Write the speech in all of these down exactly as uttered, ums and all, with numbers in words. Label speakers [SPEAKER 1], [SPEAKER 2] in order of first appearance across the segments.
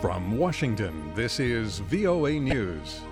[SPEAKER 1] From Washington, this is V O A News.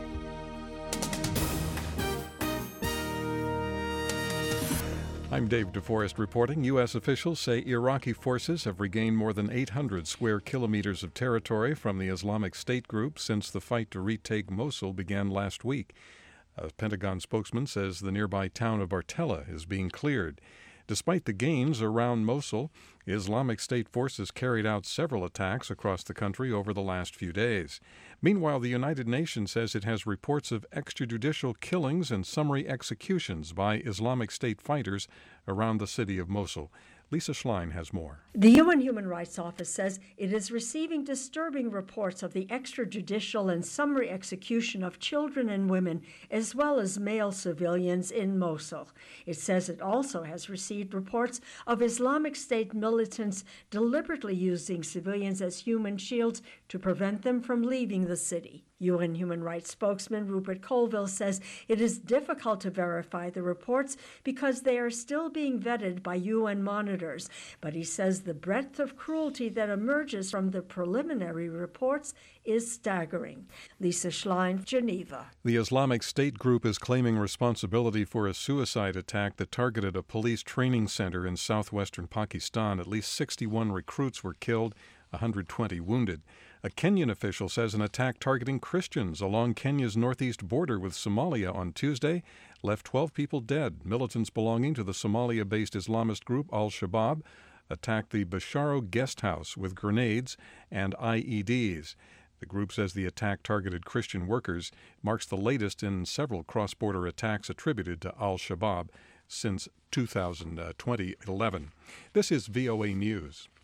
[SPEAKER 1] I'm Dave DeForest reporting. U S officials say Iraqi forces have regained more than eight hundred square kilometers of territory from the Islamic State group since the fight to retake Mosul began last week. A Pentagon spokesman says the nearby town of Bartella is being cleared. Despite the gains around Mosul, Islamic State forces carried out several attacks across the country over the last few days. Meanwhile, the United Nations says it has reports of extrajudicial killings and summary executions by Islamic State fighters around the city of Mosul. Lisa Schlein has more.
[SPEAKER 2] The U N Human Rights Office says it is receiving disturbing reports of the extrajudicial and summary execution of children and women, as well as male civilians in Mosul. It says it also has received reports of Islamic State militants deliberately using civilians as human shields to prevent them from leaving the city. U N Human Rights spokesman Rupert Colville says it is difficult to verify the reports because they are still being vetted by U N monitors, but he says the breadth of cruelty that emerges from the preliminary reports is staggering. Lisa Schlein, Geneva.
[SPEAKER 1] The Islamic State group is claiming responsibility for a suicide attack that targeted a police training center in southwestern Pakistan. At least sixty-one recruits were killed, one hundred twenty wounded. A Kenyan official says an attack targeting Christians along Kenya's northeast border with Somalia on Tuesday left twelve people dead. Militants belonging to the Somalia-based Islamist group Al-Shabaab attacked the Basharo guest house with grenades and I E Ds. The group says the attack targeted Christian workers, marks the latest in several cross-border attacks attributed to Al-Shabaab since two thousand eleven. This is V O A News.